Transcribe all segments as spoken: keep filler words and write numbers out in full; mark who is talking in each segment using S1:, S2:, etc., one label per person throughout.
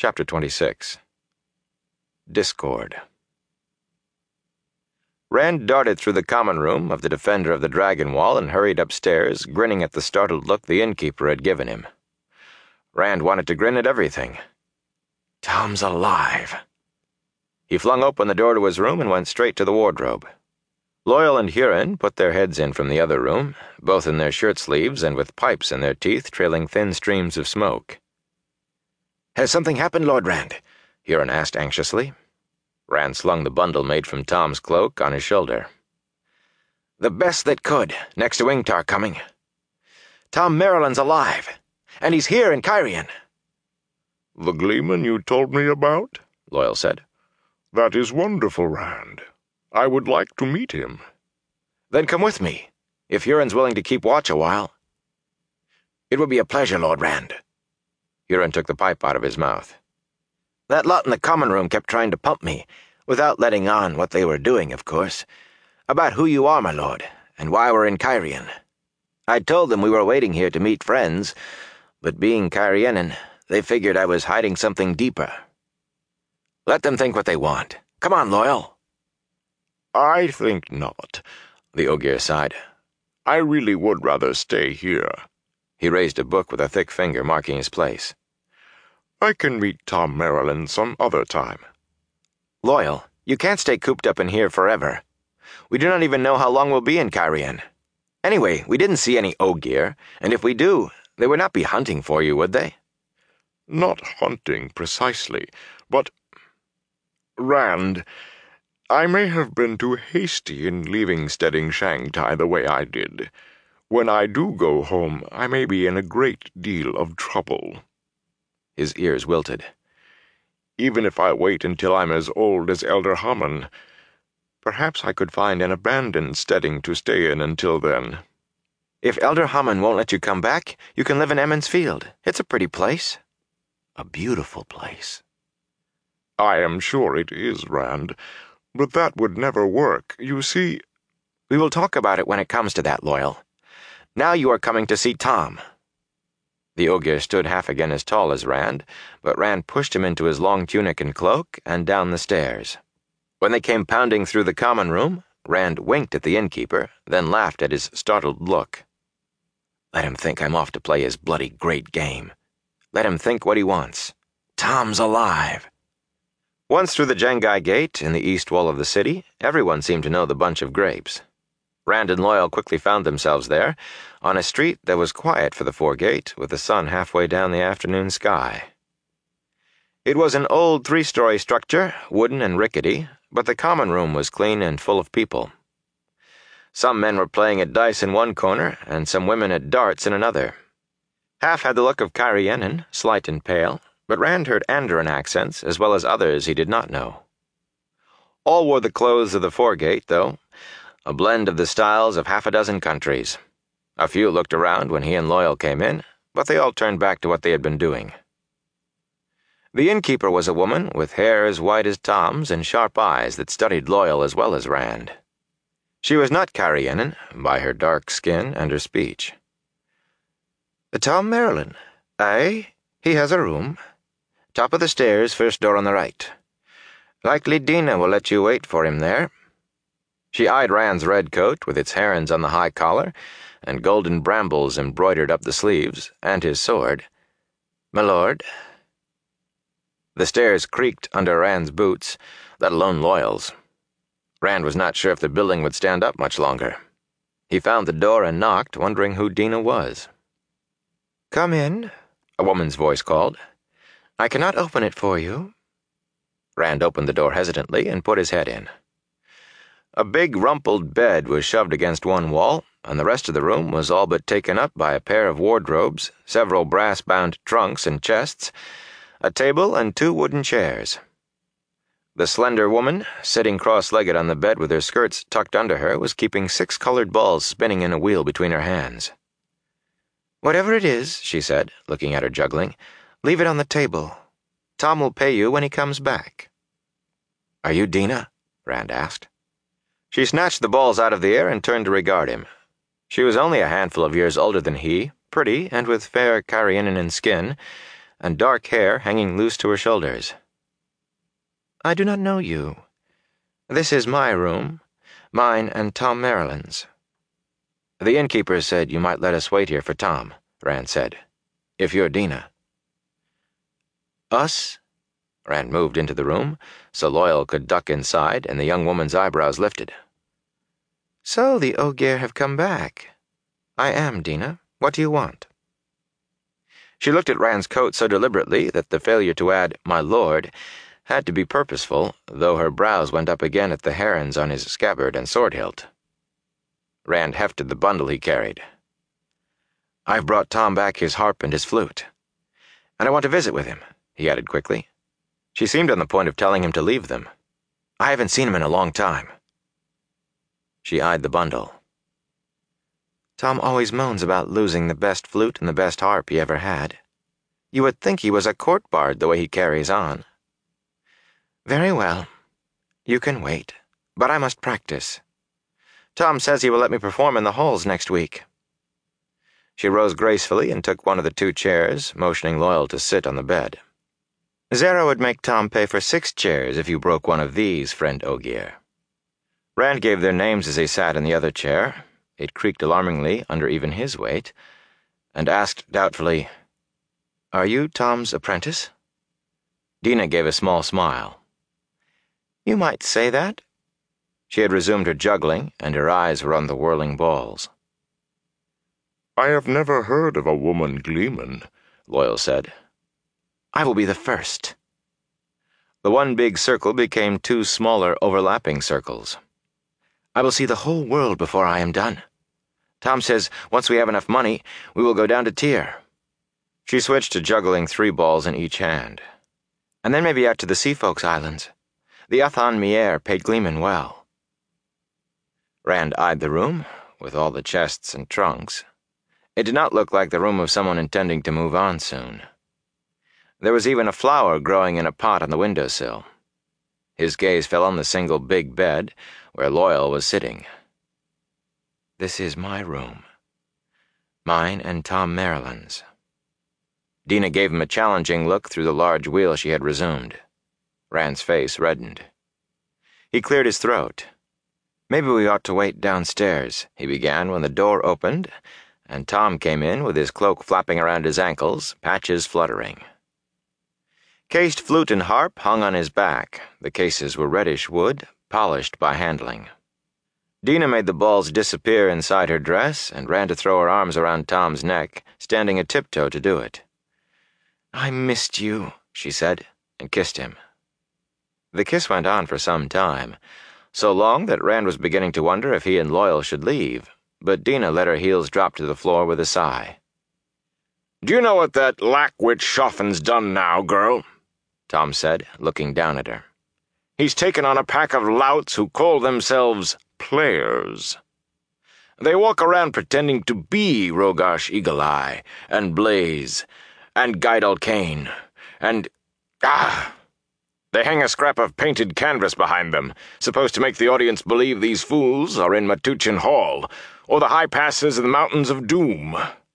S1: Chapter twenty-six. Discord. Rand darted through the common room of the Defender of the Dragon Wall and hurried upstairs, grinning at the startled look the innkeeper had given him. Rand wanted to grin at everything. Tom's alive. He flung open the door to his room and went straight to the wardrobe. Loyal and Huron put their heads in from the other room, both in their shirt sleeves and with pipes in their teeth trailing thin streams of smoke. "Has something happened, Lord Rand?" Huron asked anxiously. Rand slung the bundle made from Tom's cloak on his shoulder. "The best that could, next to Ingtar coming. Thom Merrilin's alive, and he's here in Cairhien."
S2: "The Gleeman you told me about?"
S1: Loyal said.
S2: "That is wonderful, Rand. I would like to meet him."
S1: "Then come with me, if Huron's willing to keep watch a while." "It would be a pleasure, Lord Rand." Huron took the pipe out of his mouth. "That lot in the common room kept trying to pump me, without letting on what they were doing, of course, about who you are, my lord, and why we're in Cairhien. I told them we were waiting here to meet friends, but being Cairhienan, they figured I was hiding something deeper. Let them think what they want. Come on, Loyal."
S2: "I think not," the Ogier sighed. "I really would rather stay here."
S1: He raised a book with a thick finger marking his place.
S2: "I can meet Thom Merrilin some other time."
S1: "Loyal, you can't stay cooped up in here forever. We do not even know how long we'll be in Cairhien. Anyway, we didn't see any Ogier, and if we do, they would not be hunting for you, would they?"
S2: "Not hunting, precisely, but... Rand, I may have been too hasty in leaving Steading Shangtai the way I did. When I do go home, I may be in a great deal of trouble."
S1: His ears wilted.
S2: "Even if I wait until I'm as old as Elder Hammon, perhaps I could find an abandoned steading to stay in until then."
S1: "If Elder Hammon won't let you come back, you can live in Emond's Field. It's a pretty place. A beautiful place."
S2: "I am sure it is, Rand, but that would never work. You see—"
S1: "We will talk about it when it comes to that, Loyal. Now you are coming to see Thom." The Ogier stood half again as tall as Rand, but Rand pushed him into his long tunic and cloak and down the stairs. When they came pounding through the common room, Rand winked at the innkeeper, then laughed at his startled look. "Let him think I'm off to play his bloody great game. Let him think what he wants. Thom's alive." Once through the Jangai Gate in the east wall of the city, everyone seemed to know the Bunch of Grapes. Rand and Loyal quickly found themselves there, on a street that was quiet for the foregate, with the sun halfway down the afternoon sky. It was an old three-story structure, wooden and rickety, but the common room was clean and full of people. Some men were playing at dice in one corner, and some women at darts in another. Half had the look of Cairhienan, slight and pale, but Rand heard Andoran accents as well as others he did not know. All wore the clothes of the foregate, though, a blend of the styles of half a dozen countries. A few looked around when he and Loyal came in, but they all turned back to what they had been doing. The innkeeper was a woman with hair as white as Tom's and sharp eyes that studied Loyal as well as Rand. She was not Cairhienan, by her dark skin and her speech. "Thom Merrilin. Aye, he has a room. Top of the stairs, first door on the right. Likely Dina will let you wait for him there." She eyed Rand's red coat with its herons on the high collar and golden brambles embroidered up the sleeves, and his sword. "My lord." The stairs creaked under Rand's boots, let alone Loyal's. Rand was not sure if the building would stand up much longer. He found the door and knocked, wondering who Dina was. "Come in," a woman's voice called. "I cannot open it for you." Rand opened the door hesitantly and put his head in. A big rumpled bed was shoved against one wall, and the rest of the room was all but taken up by a pair of wardrobes, several brass-bound trunks and chests, a table and two wooden chairs. The slender woman, sitting cross-legged on the bed with her skirts tucked under her, was keeping six colored balls spinning in a wheel between her hands. "Whatever it is," she said, looking at her juggling, "leave it on the table. Thom will pay you when he comes back." "Are you Dina?" Rand asked. She snatched the balls out of the air and turned to regard him. She was only a handful of years older than he, pretty and with fair Cairhienan skin, and dark hair hanging loose to her shoulders. "I do not know you. This is my room, mine and Tom Maryland's." "The innkeeper said you might let us wait here for Tom," Rand said. "If you're Dina." "Us?" Rand moved into the room so Loyal could duck inside, and the young woman's eyebrows lifted. "So the Ogier have come back. I am Dina. What do you want?" She looked at Rand's coat so deliberately that the failure to add "my lord" had to be purposeful, though her brows went up again at the herons on his scabbard and sword hilt. Rand hefted the bundle he carried. "I've brought Tom back his harp and his flute. And I want to visit with him," he added quickly. She seemed on the point of telling him to leave them. "I haven't seen him in a long time." She eyed the bundle. "Tom always moans about losing the best flute and the best harp he ever had. You would think he was a court bard the way he carries on." "Very well. You can wait, but I must practice. Tom says he will let me perform in the halls next week." She rose gracefully and took one of the two chairs, motioning Loyal to sit on the bed. "Zara would make Tom pay for six chairs if you broke one of these, friend Ogier." Rand gave their names as they sat in the other chair. It creaked alarmingly under even his weight, and asked doubtfully, "Are you Tom's apprentice?" Dina gave a small smile. "You might say that." She had resumed her juggling, and her eyes were on the whirling balls.
S2: "I have never heard of a woman gleeman," Loyal said.
S1: "I will be the first." The one big circle became two smaller overlapping circles. "I will see the whole world before I am done. Tom says once we have enough money, we will go down to Tyr." She switched to juggling three balls in each hand. "And then maybe out to the Sea Folks Islands. The Athan Mier paid Gleeman well." Rand eyed the room, with all the chests and trunks. It did not look like the room of someone intending to move on soon. There was even a flower growing in a pot on the windowsill. His gaze fell on the single big bed where Loyal was sitting. "This is my room. Mine and Tom Maryland's." Dina gave him a challenging look through the large wheel she had resumed. Rand's face reddened. He cleared his throat. "Maybe we ought to wait downstairs," he began when the door opened, and Tom came in with his cloak flapping around his ankles, patches fluttering. Cased flute and harp hung on his back. The cases were reddish wood, polished by handling. Dina made the balls disappear inside her dress and ran to throw her arms around Tom's neck, standing a tiptoe to do it. "I missed you," she said, and kissed him. The kiss went on for some time, so long that Rand was beginning to wonder if he and Loyal should leave, but Dina let her heels drop to the floor with a sigh.
S2: "Do you know what that lackwit Schoffin's done now, girl?" Tom said, looking down at her. "He's taken on a pack of louts who call themselves players. They walk around pretending to be Rogash Eagle-Eye, and Blaze, and Guidal Kane, and... ah! They hang a scrap of painted canvas behind them, supposed to make the audience believe these fools are in Matuchin Hall, or the high passes of the Mountains of Doom.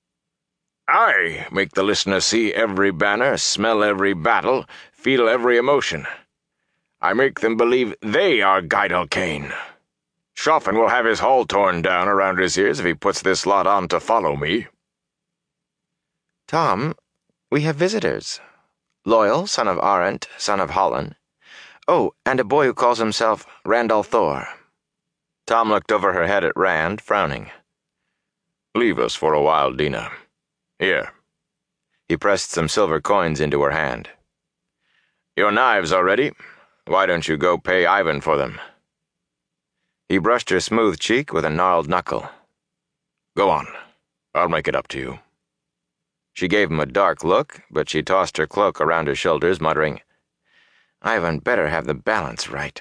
S2: I make the listener see every banner, smell every battle, feel every emotion. I make them believe they are Guidal Kane. Schoffen will have his hall torn down around his ears if he puts this lot on to follow me."
S1: "Tom, we have visitors. Loyal, son of Arendt, son of Holland. Oh, and a boy who calls himself Randall Thor." Tom looked over her head at Rand, frowning.
S2: "Leave us for a while, Dina. Here."
S1: He pressed some silver coins into her hand.
S2: "Your knives are ready. Why don't you go pay Ivan for them?"
S1: He brushed her smooth cheek with a gnarled knuckle.
S2: "Go on. I'll make it up to you."
S1: She gave him a dark look, but she tossed her cloak around her shoulders, muttering, "Ivan better have the balance right."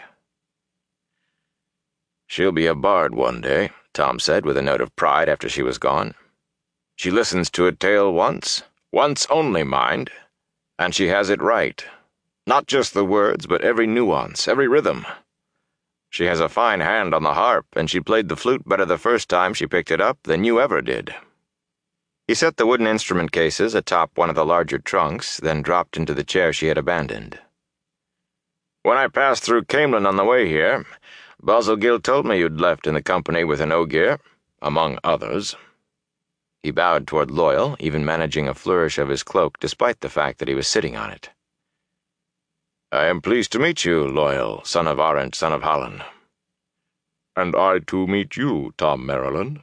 S2: "She'll be a bard one day," Tom said with a note of pride after she was gone. "She listens to a tale once, once only, mind, and she has it right. Not just the words, but every nuance, every rhythm. She has a fine hand on the harp, and she played the flute better the first time she picked it up than you ever did."
S1: He set the wooden instrument cases atop one of the larger trunks, then dropped into the chair she had abandoned. "When I passed through Camelin on the way here, Basilgil told me you'd left in the company with an Ogier, among others." He bowed toward Loial, even managing a flourish of his cloak despite the fact that he was sitting on it. "I am pleased to meet you, Loial, son of Arent, son of Hallan."
S2: "And I too meet you, Tom Merrilin."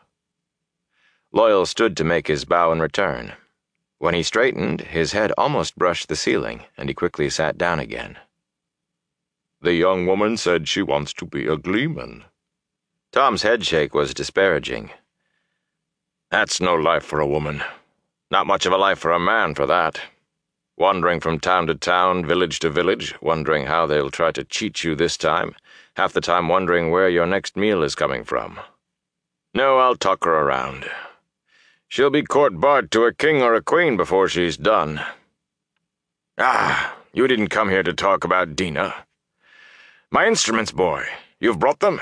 S1: Loial stood to make his bow in return. When he straightened, his head almost brushed the ceiling, and he quickly sat down again.
S2: "The young woman said she wants to be a gleeman."
S1: Tom's headshake was disparaging.
S2: "That's no life for a woman. Not much of a life for a man, for that. Wandering from town to town, village to village, wondering how they'll try to cheat you this time, half the time wondering where your next meal is coming from. No, I'll talk her around. She'll be court bard to a king or a queen before she's done." "Ah, you didn't come here to talk about Dina. My instruments, boy. You've brought them?"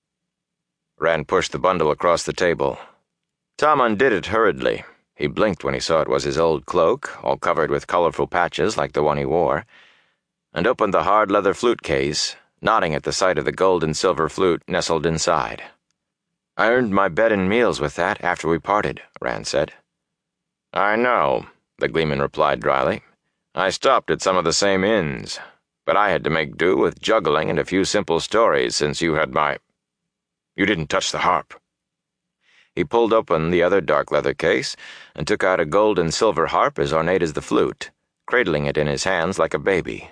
S1: Rand pushed the bundle across the table. Tom undid it hurriedly. He blinked when he saw it was his old cloak, all covered with colorful patches like the one he wore, and opened the hard leather flute case, nodding at the sight of the gold and silver flute nestled inside. "I earned my bed and meals with that after we parted," Rand said. "I know," the gleeman replied dryly. "I stopped at some of the same inns, but I had to make do with juggling and a few simple stories since you had my—" "You didn't touch the harp." He pulled open the other dark leather case and took out a gold and silver harp as ornate as the flute, cradling it in his hands like a baby.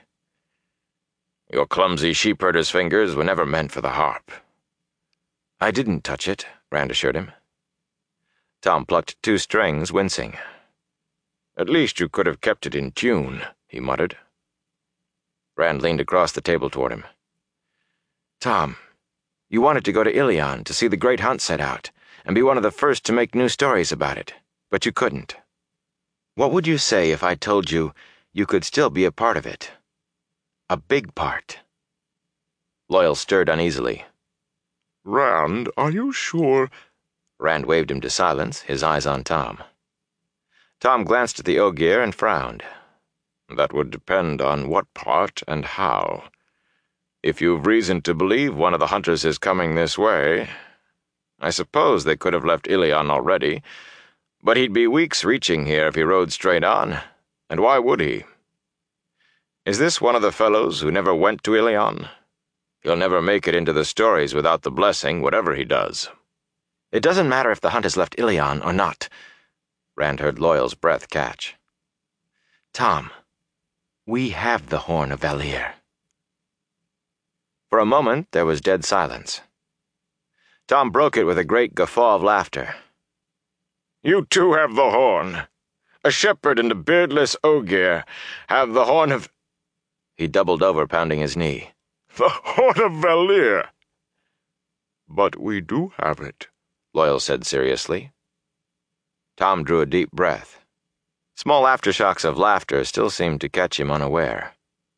S1: "Your clumsy sheepherder's fingers were never meant for the harp." "I didn't touch it," Rand assured him. Tom plucked two strings, wincing. "At least you could have kept it in tune," he muttered. Rand leaned across the table toward him. "Tom, you wanted to go to Ilion to see the great hunt set out, and be one of the first to make new stories about it, but you couldn't. What would you say if I told you you could still be a part of it? A big part?" Loial stirred uneasily.
S2: "Rand, are you sure?"
S1: Rand waved him to silence, his eyes on Tom. Tom glanced at the Ogier and frowned.
S2: "That would depend on what part and how. If you've reason to believe one of the hunters is coming this way, I suppose they could have left Ilion already, but he'd be weeks reaching here if he rode straight on, and why would he? Is this one of the fellows who never went to Ilion? He'll never make it into the stories without the blessing, whatever he does."
S1: "It doesn't matter if the hunt has left Ilion or not." Rand heard Loial's breath catch. "Tom, we have the Horn of Valere." For a moment there was dead silence. Tom broke it with a great guffaw of laughter.
S2: "You too have the horn. A shepherd and a beardless Ogier have the Horn of—"
S1: He doubled over, pounding his knee.
S2: "The Horn of Valere!" "But we do have it,"
S1: Loial said seriously. Tom drew a deep breath. Small aftershocks of laughter still seemed to catch him unaware.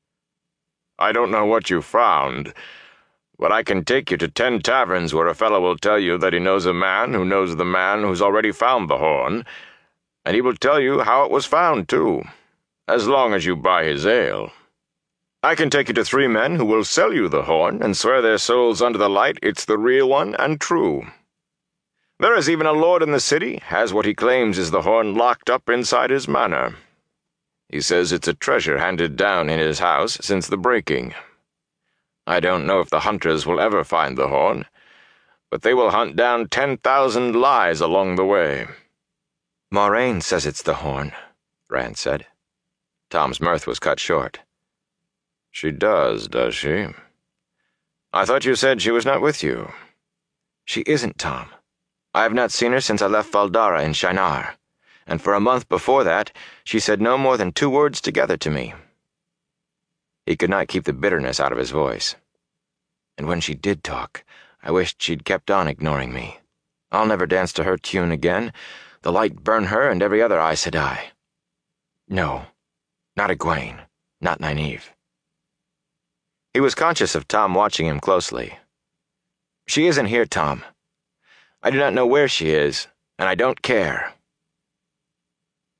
S2: "I don't know what you found, but I can take you to ten taverns where a fellow will tell you that he knows a man who knows the man who's already found the horn, and he will tell you how it was found, too, as long as you buy his ale. I can take you to three men who will sell you the horn and swear their souls under the light it's the real one and true. There is even a lord in the city has what he claims is the horn locked up inside his manor. He says it's a treasure handed down in his house since the breaking. I don't know if the hunters will ever find the horn, but they will hunt down ten thousand lies along the way."
S1: "Moraine says it's the horn," Rand said. Tom's mirth was cut short.
S2: "She does, does she?
S1: I thought you said she was not with you." "She isn't, Tom. I have not seen her since I left Valdara in Shinar, and for a month before that she said no more than two words together to me." He could not keep the bitterness out of his voice. "And when she did talk, I wished she'd kept on ignoring me. I'll never dance to her tune again. The light burn her and every other Aes Sedai. No, not Egwene, not Nynaeve." He was conscious of Tom watching him closely. "She isn't here, Tom. I do not know where she is, and I don't care."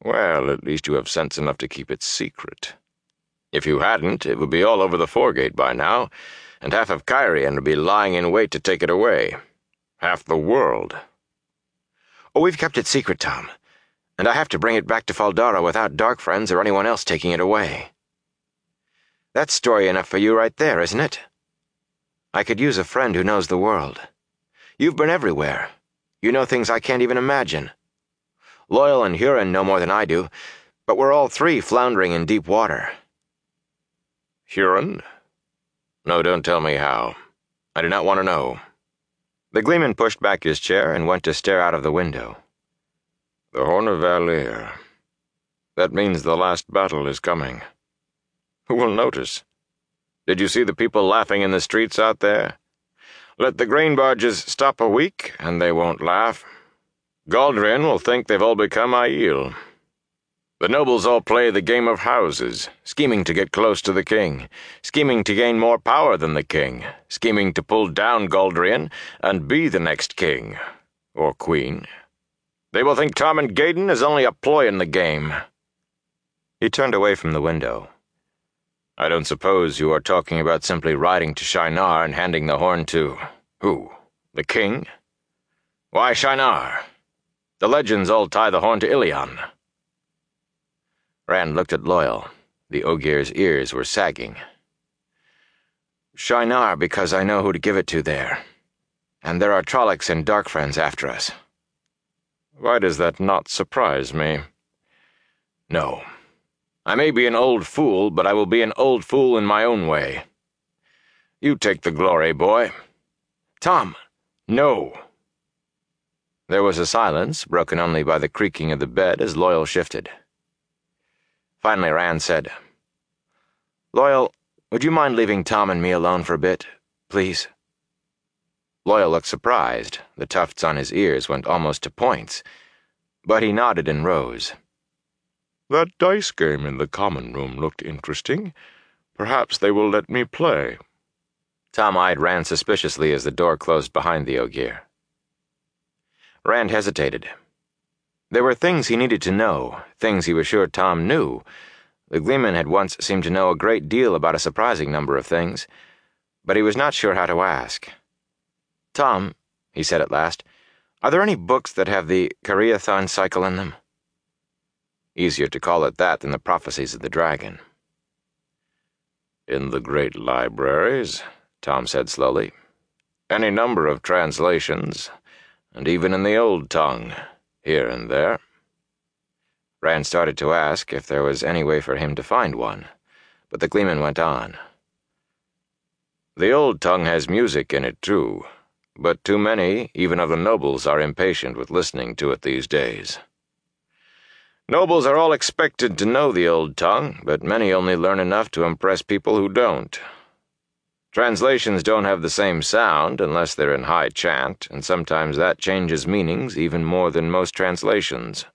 S2: Well, at least you have sense enough to keep it secret. If you hadn't, it would be all over the foregate by now, and half of Cairhien would be lying in wait to take it away. Half the world.
S1: Oh, we've kept it secret, Tom, and I have to bring it back to Fal Dara without Dark Friends or anyone else taking it away. That's story enough for you right there, isn't it? I could use a friend who knows the world. You've been everywhere. You know things I can't even imagine. Loyal and Huron know more than I do, but we're all three floundering in deep water.
S2: Huron? No, don't tell me how. I do not want to know.
S1: The Gleeman pushed back his chair and went to stare out of the window.
S2: The Horn of Valere. That means the last battle is coming. Who will notice? Did you see the people laughing in the streets out there? Let the grain barges stop a week, and they won't laugh. Galdrian will think they've all become Aiel. The nobles all play the game of houses, scheming to get close to the king, scheming to gain more power than the king, scheming to pull down Galdrian and be the next king, or queen. They will think Tarmangayden is only a ploy in the game.
S1: He turned away from the window.
S2: I don't suppose you are talking about simply riding to Shienar and handing the horn to... who? The king? Why Shienar? The legends all tie the horn to Ilion.
S1: Rand looked at Loyal. The Ogier's ears were sagging. Shienar, because I know who to give it to there. And there are Trollocs and Dark Friends after us.
S2: Why does that not surprise me? No. I may be an old fool, but I will be an old fool in my own way. You take the glory, boy.
S1: Tom!
S2: No.
S1: There was a silence, broken only by the creaking of the bed as Loyal shifted. Finally, Rand said, Loyal, would you mind leaving Tom and me alone for a bit, please? Loyal looked surprised. The tufts on his ears went almost to points, but he nodded and rose.
S2: That dice game in the common room looked interesting. Perhaps they will let me play.
S1: Tom eyed Rand suspiciously as the door closed behind the Ogier. Rand hesitated. There were things he needed to know, things he was sure Tom knew. The Gleeman had once seemed to know a great deal about a surprising number of things, but he was not sure how to ask. Tom, he said at last, are there any books that have the Caerhien cycle in them? Easier to call it that than the prophecies of the dragon.
S2: In the great libraries, Tom said slowly. Any number of translations, and even in the old tongue, here and there.
S1: Rand started to ask if there was any way for him to find one, but the Gleeman went on.
S2: The old tongue has music in it too, but too many, even of the nobles, are impatient with listening to it these days. Nobles are all expected to know the old tongue, but many only learn enough to impress people who don't. Translations don't have the same sound unless they're in high chant, and sometimes that changes meanings even more than most translations.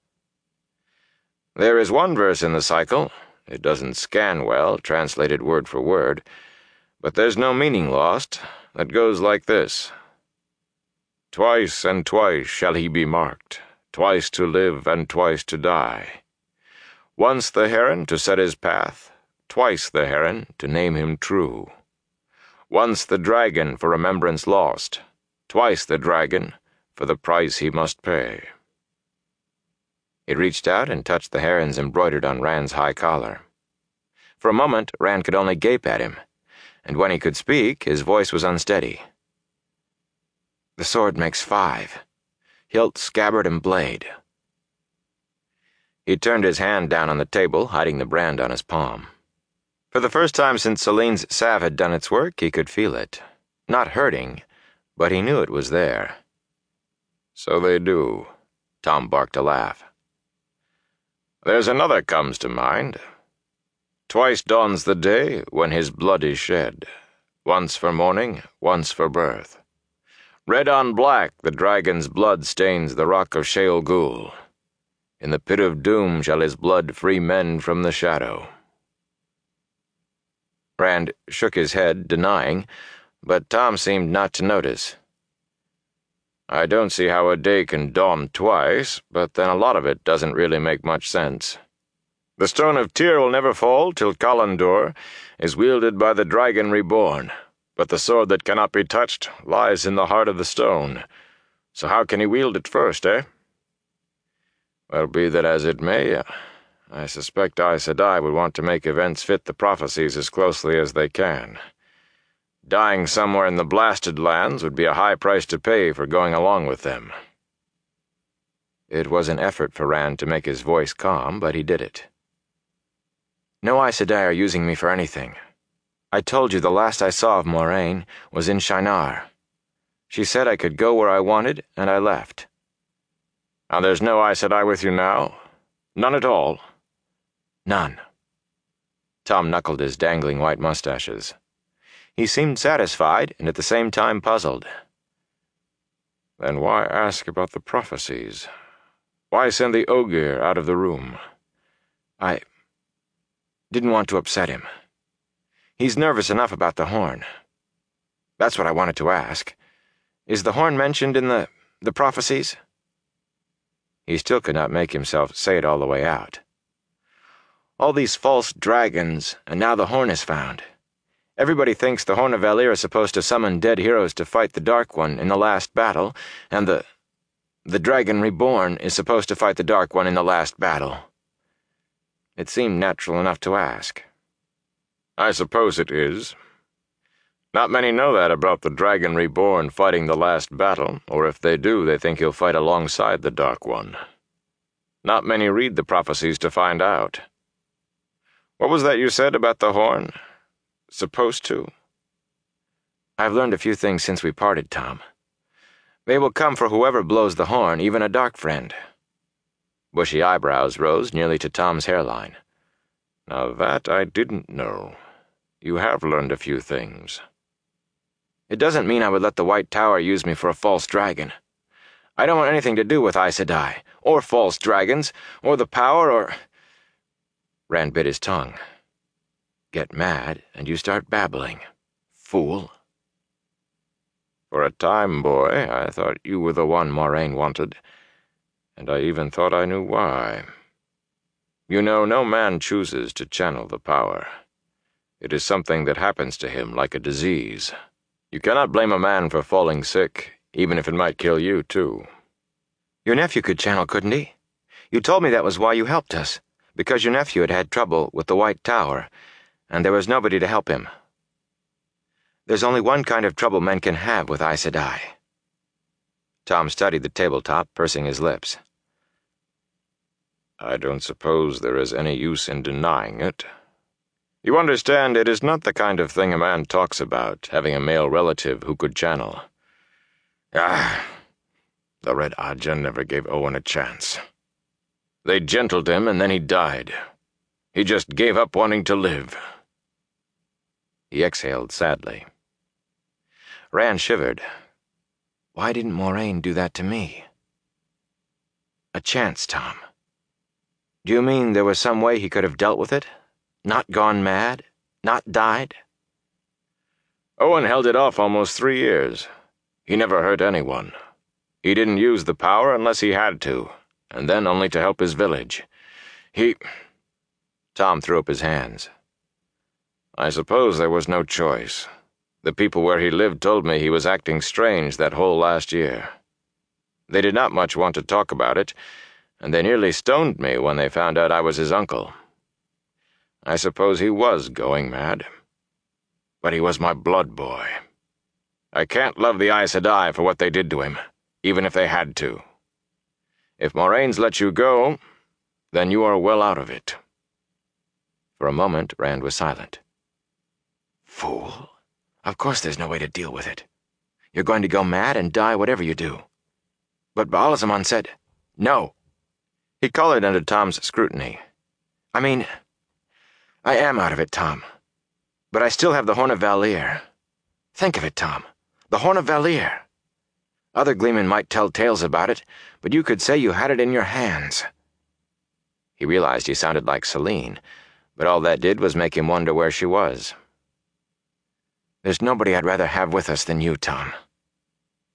S2: There is one verse in the cycle. It doesn't scan well, translated word for word, but there's no meaning lost. That goes like this. Twice and twice shall he be marked, twice to live and twice to die. Once the heron to set his path, twice the heron to name him true. Once the dragon for remembrance lost, twice the dragon for the price he must pay.
S1: He reached out and touched the herons embroidered on Rand's high collar. For a moment, Rand could only gape at him, and when he could speak, his voice was unsteady. The sword makes five. Hilt, scabbard, and blade. He turned his hand down on the table, hiding the brand on his palm. For the first time since Celine's salve had done its work, he could feel it. Not hurting, but he knew it was there.
S2: So they do, Tom barked a laugh. There's another comes to mind. Twice dawns the day when his blood is shed, once for mourning, once for birth. Red on black the dragon's blood stains the rock of Sheol Gul. In the pit of doom shall his blood free men from the shadow.
S1: Rand shook his head, denying, but Tom seemed not to notice. I don't see how a day can dawn twice, but then a lot of it doesn't really make much sense. The Stone of Tyr will never fall till Kalandor is wielded by the Dragon Reborn, but the sword that cannot be touched lies in the heart of the stone. So how can he wield it first, eh? Well, be that as it may, I suspect Aes Sedai would want to make events fit the prophecies as closely as they can. Dying somewhere in the Blasted Lands would be a high price to pay for going along with them. It was an effort for Rand to make his voice calm, but he did it. No Aes Sedai are using me for anything. I told you the last I saw of Moiraine was in Shinar. She said I could go where I wanted, and I left. And there's no Aes Sedai with you now? None at all? None. Tom knuckled his dangling white mustaches. He seemed satisfied and at the same time puzzled. Then why ask about the prophecies? Why send the Ogier out of the room? I didn't want to upset him. He's nervous enough about the horn. That's what I wanted to ask. Is the horn mentioned in the, the prophecies? He still could not make himself say it all the way out. All these false dragons, and now the horn is found. Everybody thinks the Horn of Valere is supposed to summon dead heroes to fight the Dark One in the last battle, and the... the Dragon Reborn is supposed to fight the Dark One in the last battle. It seemed natural enough to ask. I suppose it is. Not many know that about the Dragon Reborn fighting the last battle, or if they do, they think he'll fight alongside the Dark One. Not many read the prophecies to find out. What was that you said about the horn? Supposed to? I've learned a few things since we parted, Tom. They will come for whoever blows the horn, even a dark friend. Bushy eyebrows rose nearly to Tom's hairline. Now that I didn't know. You have learned a few things. It doesn't mean I would let the White Tower use me for a false dragon. I don't want anything to do with Aes Sedai, or false dragons, or the power, or... Rand bit his tongue. Get mad, and you start babbling. Fool. For a time, boy, I thought you were the one Moiraine wanted, and I even thought I knew why. You know, no man chooses to channel the power. It is something that happens to him like a disease. You cannot blame a man for falling sick, even if it might kill you, too. Your nephew could channel, couldn't he? You told me that was why you helped us, because your nephew had had trouble with the White Tower, and there was nobody to help him. There's only one kind of trouble men can have with Aes Sedai. Tom studied the tabletop, pursing his lips. I don't suppose there is any use in denying it. You understand, it is not the kind of thing a man talks about, having a male relative who could channel. Ah, the Red Ajah never gave Owen a chance. They gentled him, and then he died. He just gave up wanting to live. He exhaled sadly. Rand shivered. Why didn't Moiraine do that to me? A chance, Tom. Do you mean there was some way he could have dealt with it? Not gone mad? Not died? Owen held it off almost three years. He never hurt anyone. He didn't use the power unless he had to, and then only to help his village. He... Tom threw up his hands. I suppose there was no choice. The people where he lived told me he was acting strange that whole last year. They did not much want to talk about it, and they nearly stoned me when they found out I was his uncle. I suppose he was going mad. But he was my blood boy. I can't love the Aes Sedai for what they did to him, even if they had to. If Moiraine's let you go, then you are well out of it. For a moment, Rand was silent. Fool. Of course there's no way to deal with it. You're going to go mad and die whatever you do. But Ba'alzamon said, no. He colored under Tom's scrutiny. I mean, I am out of it, Tom. But I still have the Horn of Valere. Think of it, Tom. The Horn of Valere. Other gleemen might tell tales about it, but you could say you had it in your hands. He realized he sounded like Selene, but all that did was make him wonder where she was. There's nobody I'd rather have with us than you, Tom.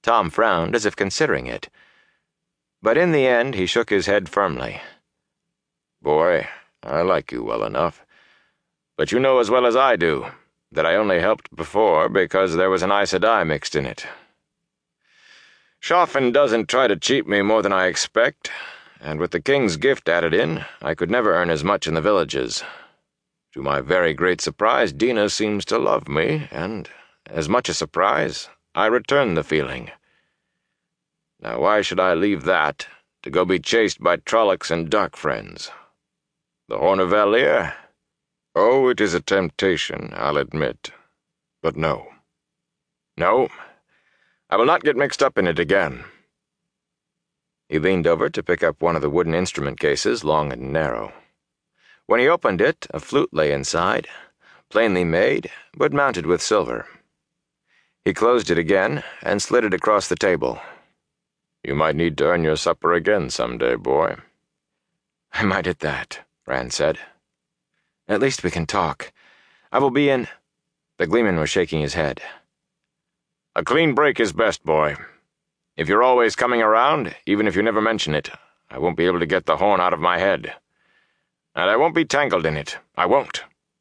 S1: Tom frowned as if considering it. But in the end, he shook his head firmly.
S2: Boy, I like you well enough. But you know as well as I do that I only helped before because there was an Aes Sedai mixed in it. Shoffin doesn't try to cheat me more than I expect, and with the king's gift added in, I could never earn as much in the villages. To my very great surprise, Dina seems to love me, and, as much a surprise, I return the feeling. Now why should I leave that to go be chased by Trollocs and dark friends? The Horn of Valere? Oh, it is a temptation, I'll admit. But no. No, I will not get mixed up in it again.
S1: He leaned over to pick up one of the wooden instrument cases, long and narrow. When he opened it, a flute lay inside, plainly made, but mounted with silver. He closed it again and slid it across the table.
S2: You might need to earn your supper again someday, boy.
S1: I might at that, Rand said. At least we can talk. I will be in... The Gleeman was shaking his head.
S2: A clean break is best, boy. If you're always coming around, even if you never mention it, I won't be able to get the horn out of my head. And I won't be tangled in it. I won't.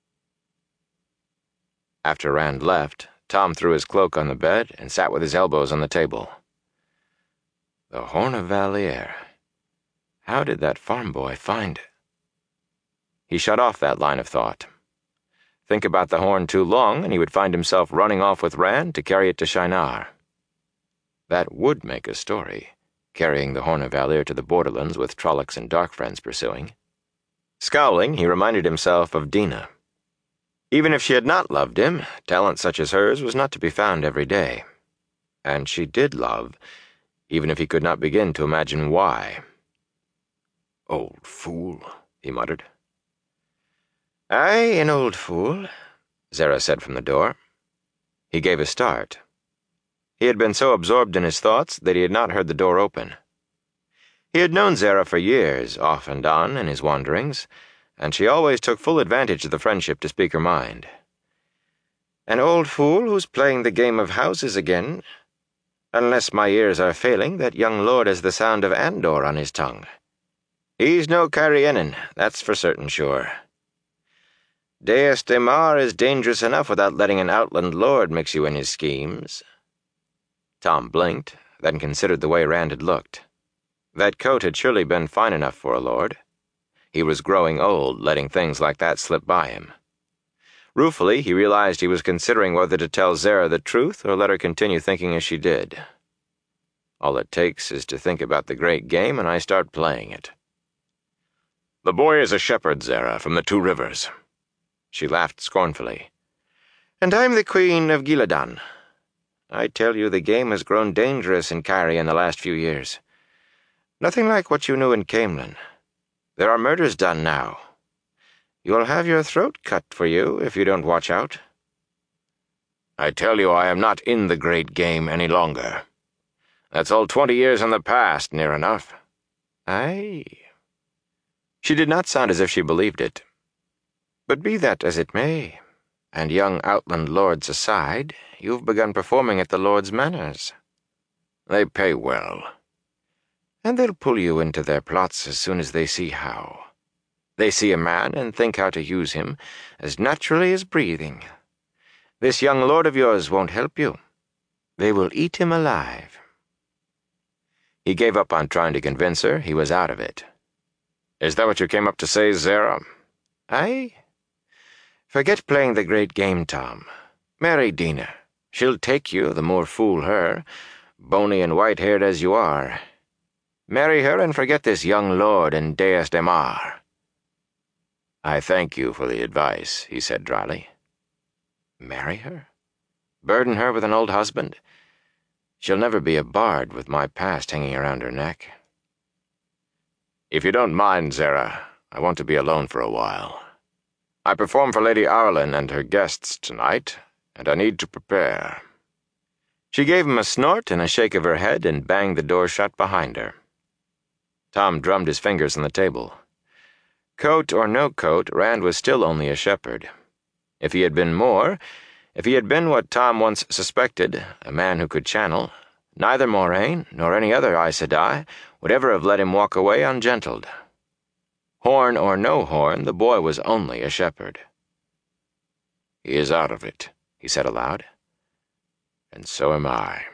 S1: After Rand left, Tom threw his cloak on the bed and sat with his elbows on the table. The Horn of Valere. How did that farm boy find it? He shut off that line of thought. Think about the horn too long, and he would find himself running off with Rand to carry it to Shinar. That would make a story, carrying the Horn of Valere to the borderlands with Trollocs and dark friends pursuing. Scowling, he reminded himself of Dina. Even if she had not loved him, talent such as hers was not to be found every day. And she did love, even if he could not begin to imagine why.
S2: Old fool, he muttered.
S1: Aye, an old fool, Zara said from the door. He gave a start. He had been so absorbed in his thoughts that he had not heard the door open. He had known Zara for years, off and on, in his wanderings, and she always took full advantage of the friendship to speak her mind. An old fool who's playing the game of houses again. Unless my ears are failing, that young lord has the sound of Andor on his tongue. He's no Cairhienin, that's for certain sure. Deus Daemar is dangerous enough without letting an outland lord mix you in his schemes. Tom blinked, then considered the way Rand had looked. That coat had surely been fine enough for a lord. He was growing old, letting things like that slip by him. Ruefully, he realized he was considering whether to tell Zara the truth or let her continue thinking as she did. All it takes is to think about the great game, and I start playing it.
S2: The boy is a shepherd, Zara, from the Two Rivers.
S1: She laughed scornfully. And I'm the Queen of Gillidan. I tell you, the game has grown dangerous in Cairhien in the last few years. Nothing like what you knew in Caemlyn. There are murders done now. You'll have your throat cut for you if you don't watch out.
S2: I tell you, I am not in the great game any longer. That's all twenty years in the past, near enough.
S1: Aye. She did not sound as if she believed it. But be that as it may, and young outland lords aside, you've begun performing at the Lord's manors.
S2: They pay well.
S1: And they'll pull you into their plots as soon as they see how. They see a man and think how to use him, as naturally as breathing. This young lord of yours won't help you. They will eat him alive. He gave up on trying to convince her. He was out of it.
S2: Is that what you came up to say, Zara?
S1: Aye. Forget playing the great game, Tom. Marry Dina. She'll take you, the more fool her, bony and white-haired as you are. Marry her and forget this young lord and Deus Daemar.
S2: I thank you for the advice, he said dryly.
S1: Marry her? Burden her with an old husband? She'll never be a bard with my past hanging around her neck.
S2: If you don't mind, Zara, I want to be alone for a while. I perform for Lady Arlen and her guests tonight, and I need to prepare.
S1: She gave him a snort and a shake of her head and banged the door shut behind her. Tom drummed his fingers on the table. Coat or no coat, Rand was still only a shepherd. If he had been more, if he had been what Tom once suspected, a man who could channel, Neither Moraine nor any other Aes Sedai would ever have let him walk away ungentled. Horn or no horn, the boy was only a shepherd.
S2: "He is out of it,"
S1: he said aloud.
S2: "and so am I."